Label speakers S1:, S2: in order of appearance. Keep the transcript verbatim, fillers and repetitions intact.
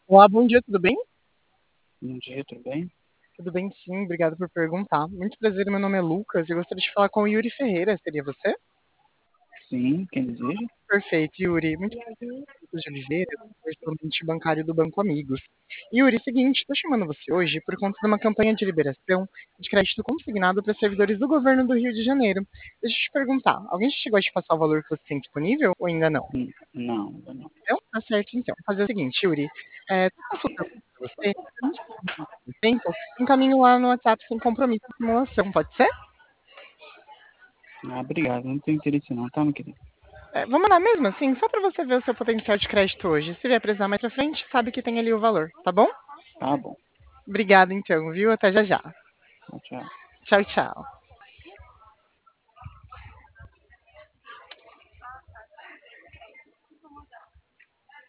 S1: Olá, bom dia, tudo bem?
S2: Bom dia, tudo bem?
S1: Tudo bem, sim, obrigado por perguntar. Muito prazer, meu nome é Lucas e eu gostaria de falar com o Yuri Ferreira, seria você?
S2: Sim, quem deseja?
S1: Perfeito, Yuri. Muito prazer, Lucas de Oliveira, correspondente bancário do Banco Amigos. Yuri, é o seguinte, estou chamando você hoje por conta de uma campanha de liberação de crédito consignado para servidores do governo do Rio de Janeiro. Deixa eu te perguntar, alguém já chegou a te passar o valor que você tem disponível ou ainda não?
S2: Hum, Não, ainda não.
S1: Não? Tá certo, então. Vou fazer o seguinte, Yuri, é, tô consultando com você, tempo, encaminho lá no WhatsApp sem compromisso de simulação, pode ser?
S2: Ah, obrigado, não tenho interesse não, tá, meu querido?
S1: É, vamos lá mesmo assim, só para você ver o seu potencial de crédito hoje. Se vier precisar mais pra frente, sabe que tem ali o valor, tá bom?
S2: Tá bom,
S1: Obrigada então, viu? Até já já.
S2: tchau, tchau.
S1: Tchau, tchau.